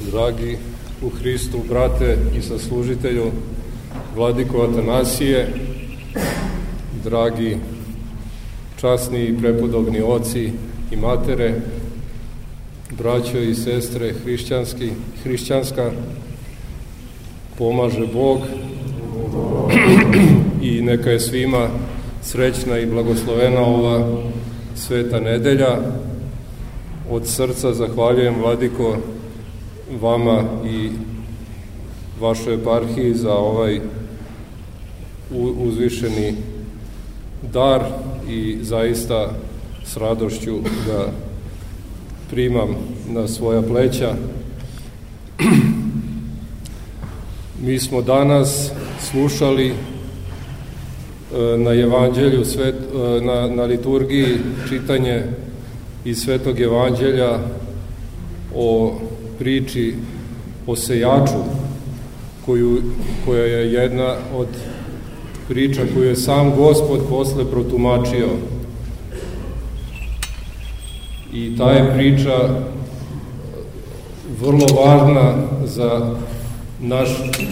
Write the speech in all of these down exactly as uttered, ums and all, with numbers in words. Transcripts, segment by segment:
Dragi u Hristu, brate i saslužitelju, vladiko Atanasije, dragi časni i prepodobni oci i matere, braćo i sestre hrišćanski, hrišćanska, pomaže Bog i neka je svima srećna i blagoslovena ova sveta nedelja. Od srca zahvaljujem, vladiko, vama i vašoj eparhiji za ovaj uzvišeni dar i zaista s radošću ga primam na svoja pleća. Mi smo danas slušali na evanđelju, na, na liturgiji čitanje iz Svetog evanđelja o priči o sejaču, koju, koja je jedna od priča koju je sam Gospod posle protumačio. I ta je priča vrlo važna za naš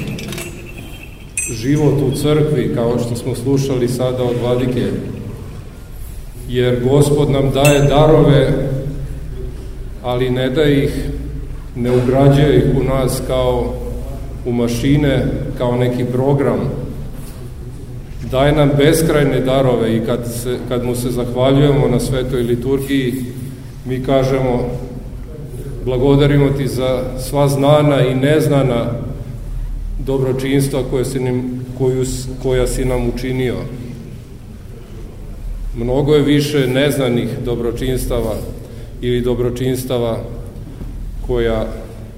život u crkvi, kao što smo slušali sada od vladike, jer Gospod nam daje darove, ali ne daje ih, ne ugrađuje ih u nas kao u mašine, kao neki program. Daje nam beskrajne darove i kad, se, kad mu se zahvaljujemo na svetoj liturgiji, mi kažemo: blagodarimo ti za sva znana i neznana dobročinstva koje si nam, koju, koja si nam učinio. Mnogo je više neznanih dobročinstava ili dobročinstava koja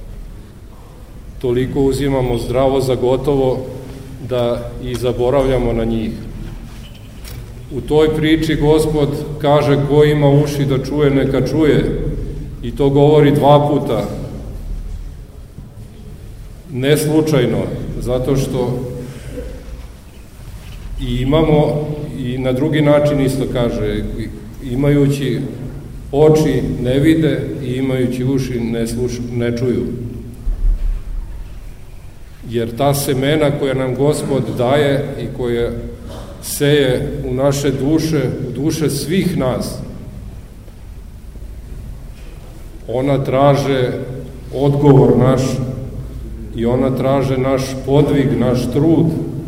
toliko uzimamo zdravo za gotovo da i zaboravljamo na njih. U toj priči Gospod kaže: ko ima uši da čuje, neka čuje, i to govori dva puta. Ne slučajno, zato što i imamo i na drugi način isto kaže: imajući oči ne vide i imajući uši ne, sluš, ne čuju. Jer ta semena koja nam Gospod daje i koja seje u naše duše, u duše svih nas, ona traže odgovor naš i ona traže naš podvig, naš trud,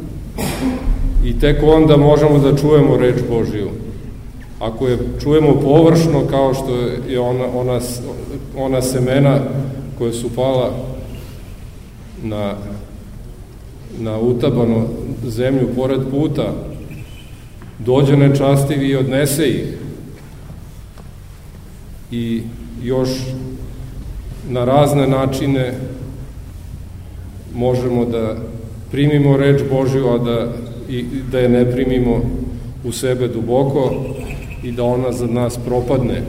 i tek onda možemo da čujemo reč Božiju. Ako je čujemo površno, kao što je ona, ona, ona semena koja su pala na, na utabanu zemlju pored puta, dođe nečastivi i odnese ih. I još na razne načine možemo da primimo reč Božju, a da, i, da je ne primimo u sebe duboko i da ona za nas propadne.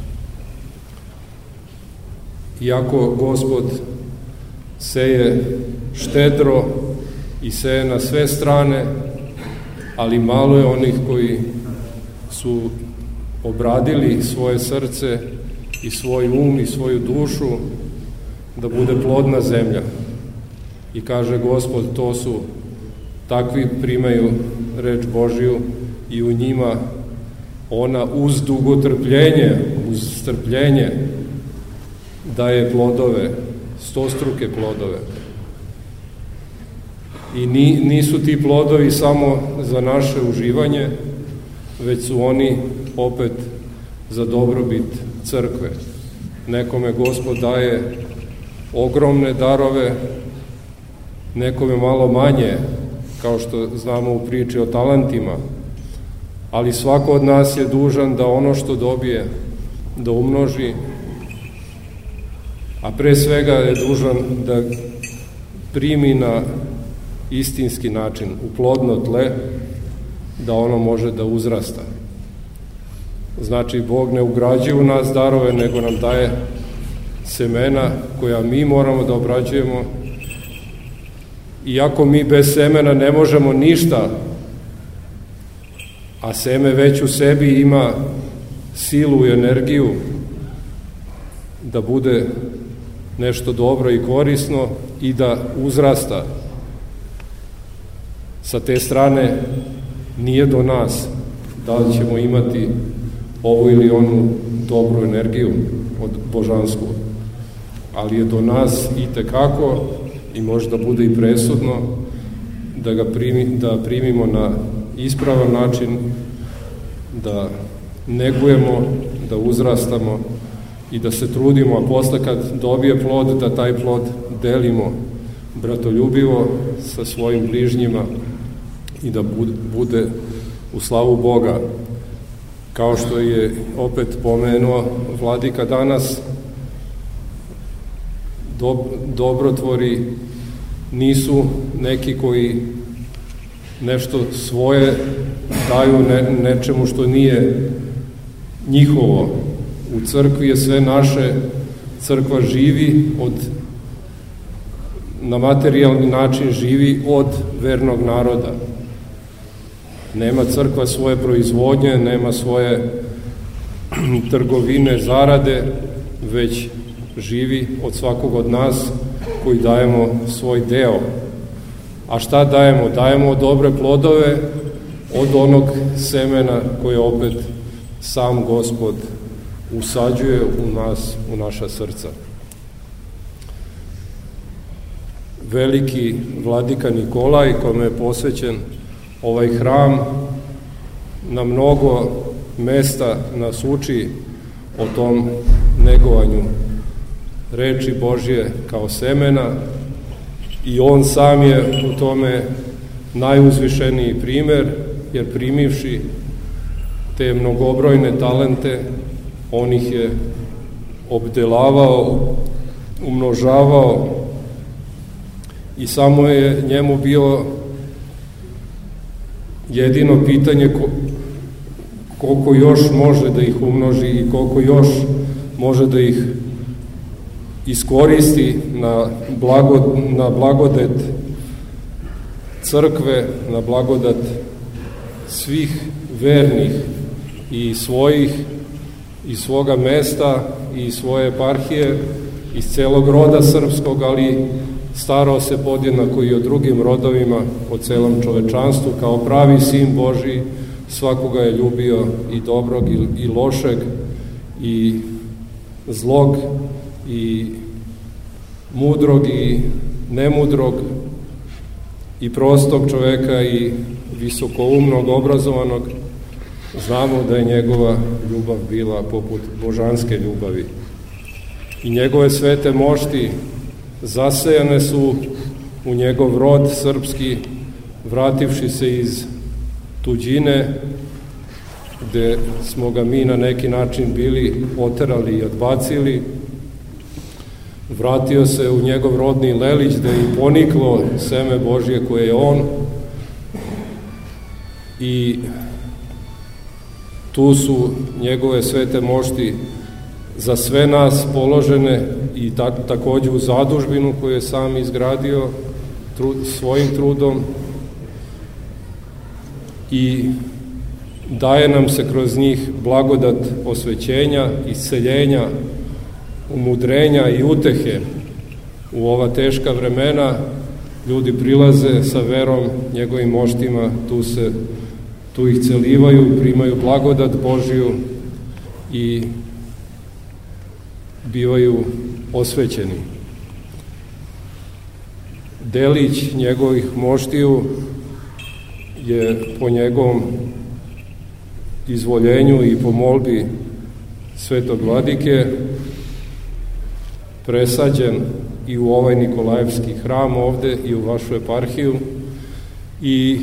Iako Gospod seje štedro i seje na sve strane, ali malo je onih koji su obradili svoje srce i svoj um i svoju dušu da bude plodna zemlja. I kaže Gospod: to su takvi, primaju reč Božju i u njima ona uz dugotrpljenje, uz strpljenje daje plodove, stostruke plodove. I nisu ti plodovi samo za naše uživanje, već su oni opet za dobrobit crkve. Nekome Gospod daje ogromne darove, nekome malo manje, kao što znamo u priči o talentima, ali svako od nas je dužan da ono što dobije da umnoži, a pre svega je dužan da primi na istinski način, u plodno tle, da ono može da uzrasta. Znači, Bog ne ugrađuje u nas darove, nego nam daje semena koja mi moramo da obrađujemo. Iako mi bez semena ne možemo ništa, a seme već u sebi ima silu i energiju da bude nešto dobro i korisno i da uzrasta. Sa te strane nije do nas da li ćemo imati ovu ili onu dobru energiju od božansku, ali je do nas i tekako i možda bude i presudno da ga primi, da primimo na ispravan način, da negujemo, da uzrastamo i da se trudimo, a posle kad dobije plod, da taj plod delimo bratoljubivo sa svojim bližnjima i da bude u slavu Boga. Kao što je opet pomenuo vladika danas, dob, dobrotvori nisu neki koji nešto svoje daju ne, nečemu što nije njihovo. U crkvi je sve naše, crkva živi od, na materijalni način živi od vernog naroda. Nema crkva svoje proizvodnje, nema svoje trgovine, zarade, već živi od svakog od nas koji dajemo svoj deo. A šta dajemo? Dajemo dobre plodove od onog semena koje opet sam Gospod usađuje u nas, u naša srca. Veliki vladika Nikolaj, kome je posvećen ovaj hram, na mnogo mesta nas uči o tom negovanju reči Božje kao semena i on sam je u tome najuzvišeniji primer, jer primivši te mnogobrojne talente, on ih je obdelavao, umnožavao i samo je njemu bilo jedino pitanje ko, koliko još može da ih umnoži i koliko još može da ih iskoristi na, blago, na blagodet crkve, na blagodat svih vernih i svojih, i svoga mesta, i svoje eparhije, iz celog roda srpskog, ali starao se podjednako i o drugim rodovima, o celom čovečanstvu, kao pravi sin Božji, svakoga je ljubio i dobrog i, i lošeg, i zlog, i mudrog, i nemudrog, i prostog čoveka, i visokoumnog, obrazovanog. Znamo da je njegova ljubav bila poput božanske ljubavi. I njegove svete mošti zasejane su u njegov rod srpski, vrativši se iz tuđine, gde smo ga mi na neki način bili oterali i odbacili. Vratio se u njegov rodni Lelić, gde je i poniklo seme Božje koje je on, i tu su njegove svete mošti za sve nas položene i ta, takođe u zadužbinu koju je sam izgradio trud, svojim trudom, i daje nam se kroz njih blagodat osvećenja, isceljenja, umudrenja i utehe. U ova teška vremena ljudi prilaze sa verom njegovim moštima, tu se tu ih celivaju, primaju blagodat Božiju i bivaju osvećeni. Delić njegovih moštiju je po njegovom izvoljenju i po molbi svetog vladike presađen i u ovaj Nikolajevski hram ovde i u vašu eparhiju, i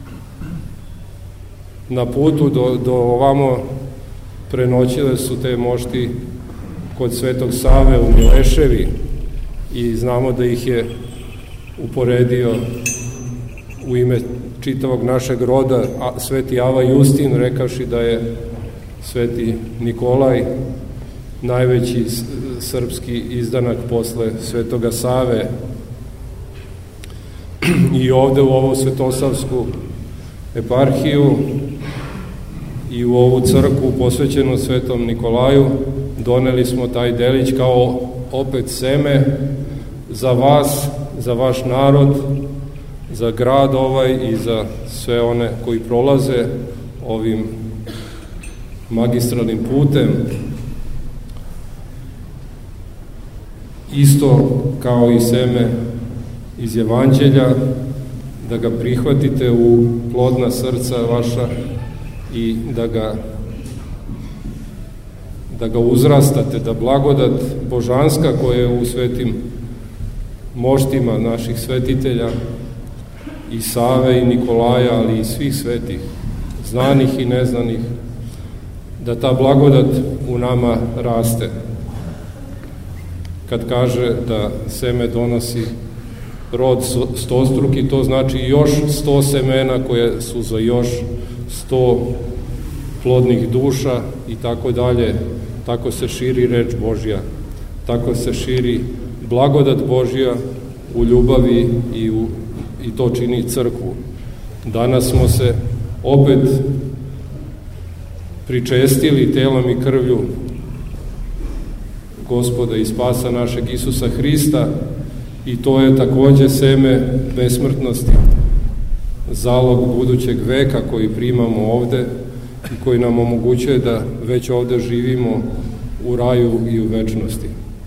na putu do, do ovamo prenoćile su te mošti kod Svetog Save u Mileševi, i znamo da ih je uporedio u ime čitavog našeg roda a, Sveti Ava Justin, rekavši da je Sveti Nikolaj najveći srpski izdanak posle Svetoga Save. I ovde u ovu Svetosavsku eparhiju i u ovu crkvu posvećenu Svetom Nikolaju doneli smo taj delić kao opet seme za vas, za vaš narod, za grad ovaj i za sve one koji prolaze ovim magistralnim putem. Isto kao i seme iz Evanđelja, da ga prihvatite u plodna srca vaša i da ga da ga uzrastate, da blagodat božanska koja je u svetim moštima naših svetitelja i Save i Nikolaja, ali i svih svetih, znanih i neznanih, da ta blagodat u nama raste. Kad kaže da seme donosi rod stostruki, to znači još sto semena koje su za još sto plodnih duša i tako dalje. Tako se širi reč Božja, tako se širi blagodat Božja u ljubavi i, u, i to čini crkvu. Danas smo se opet pričestili telom i krvlju Gospoda i Spasa našeg Isusa Hrista i to je takođe seme besmrtnosti, zalog budućeg veka koji primamo ovde i koji nam omogućuje da već ovde živimo u raju i u večnosti.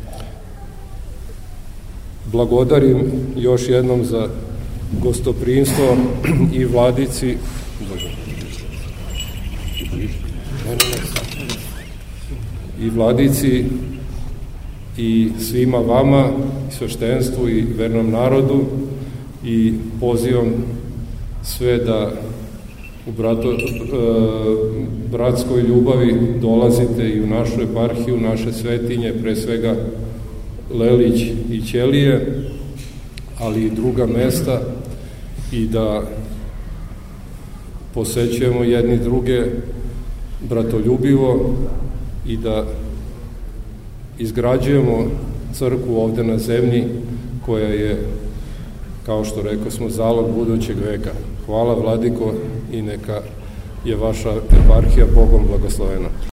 Blagodarim još jednom za gostoprimstvo i vladici i vladici i svima vama, sveštenstvu i vernom narodu i pozivam sve da u brato, e, bratskoj ljubavi dolazite i u našu eparhiju, naše svetinje, pre svega Lelić i Ćelije, ali i druga mesta i da posećujemo jedni druge bratoljubivo i da izgrađujemo crkvu ovde na zemlji koja je, kao što rekao smo, zalog budućeg veka. Hvala, Vladiko, i neka je vaša eparhija Bogom blagoslovena.